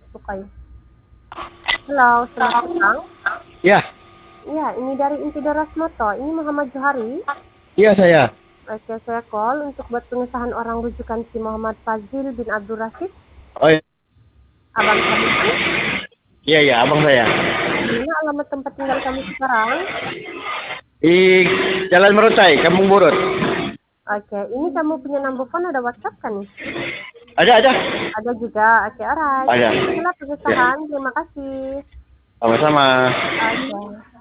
Sukai. Halo, selamat petang. Ya, Iya, ini dari Intidoras Moto. Ini Muhammad Johari. iya saya. Oke, saya call untuk buat pengesahan orang rujukan si Muhammad Fazil bin Abdul Rashid. Oh iya, Abang kamu itu? iya, abang saya. Mana alamat tempat tinggal kamu sekarang? Di Jalan Merutai, Kampung Burut. Oke, ini kamu punya number phone ada WhatsApp kan nih? Ada. Ada juga. Oke, alright. Ada. Itulah Ya, pengesahan. Terima kasih. sama-sama. Oke.